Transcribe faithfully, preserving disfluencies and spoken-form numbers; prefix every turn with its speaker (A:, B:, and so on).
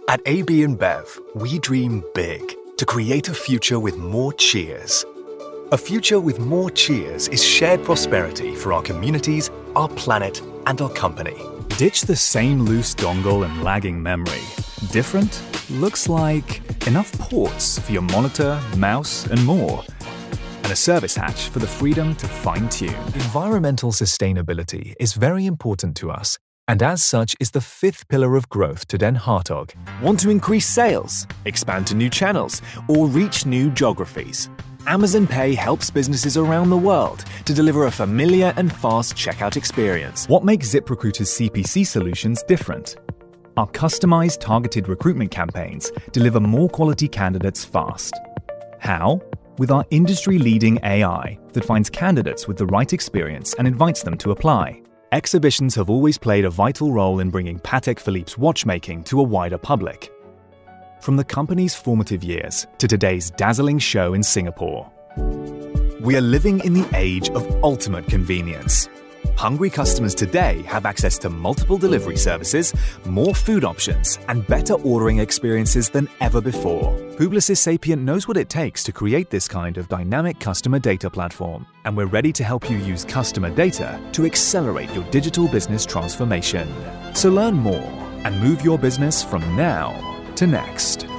A: At A B InBev, we dream big to create a future with more cheers. A future with more cheers is shared prosperity for our communities, our planet, and our company.
B: Ditch the same loose dongle and lagging memory. Different? Looks like enough ports for your monitor, mouse, and more. And a service hatch for the freedom to fine-tune. Environmental sustainability is very important to us, and as such is the fifth pillar of growth to Den Hartog.
C: Want to increase sales, expand to new channels, or reach new geographies? Amazon Pay helps businesses around the world to deliver a familiar and fast checkout experience.
B: What makes ZipRecruiter's C P C solutions different? Our customized targeted recruitment campaigns deliver more quality candidates fast. How? With our industry-leading A I that finds candidates with the right experience and invites them to apply. Exhibitions have always played a vital role in bringing Patek Philippe's watchmaking to a wider public. From the company's formative years to today's dazzling show in Singapore. We are living in the age of ultimate convenience. Hungry customers today have access to multiple delivery services, more food options, and better ordering experiences than ever before. Publicis Sapient knows what it takes to create this kind of dynamic customer data platform, and we're ready to help you use customer data to accelerate your digital business transformation. So learn more and move your business from now to next.